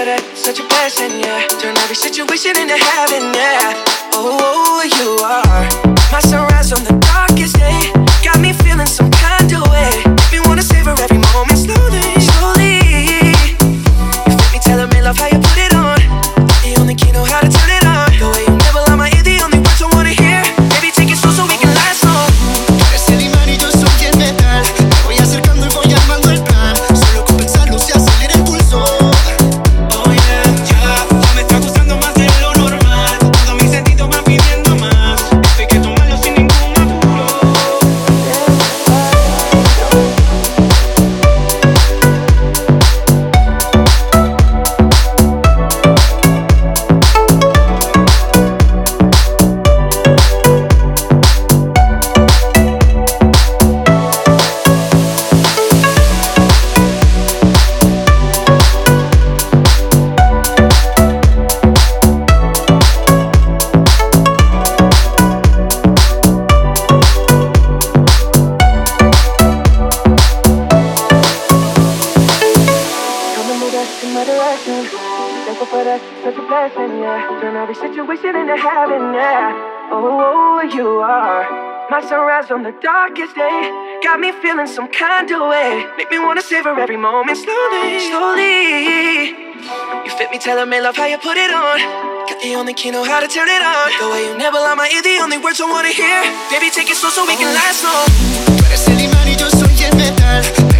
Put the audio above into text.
for that, such a blessing, yeah. Turn every situation into heaven, yeah. Oh, you are my sunrise on the darkest day. Got me feeling some kind of way. Make me wanna savor every moment slowly, slowly. You fit me, telling me love how you put it on. The only key know how to turn it on. The way you never lie my ear, the only words I wanna hear. Baby, take it slow so we can last long. Tú eres el imán y yo soy el metal. Me voy acercando y voy armando el plan. Solo con pensarlo se acelera el pulso. Oh yeah, ya me está gustando más de lo normal. Todos mis sentidos van pidiendo más. Esto hay que tomarlo sin ningún apuro. Coming with us in my direction. Thankful for that, such a blessing, yeah. Turn every situation into heaven, yeah. Oh, you are my sunrise on the darkest day. Got me feeling some kind of way. Make me wanna savor every moment slowly, slowly. You fit me, telling me love how you put it on. Got the only key, know how to turn it on. The way you never lie my ear, the only words I wanna hear. Baby, take it slow so we can last long. Tú eres el imán y yo soy el metal.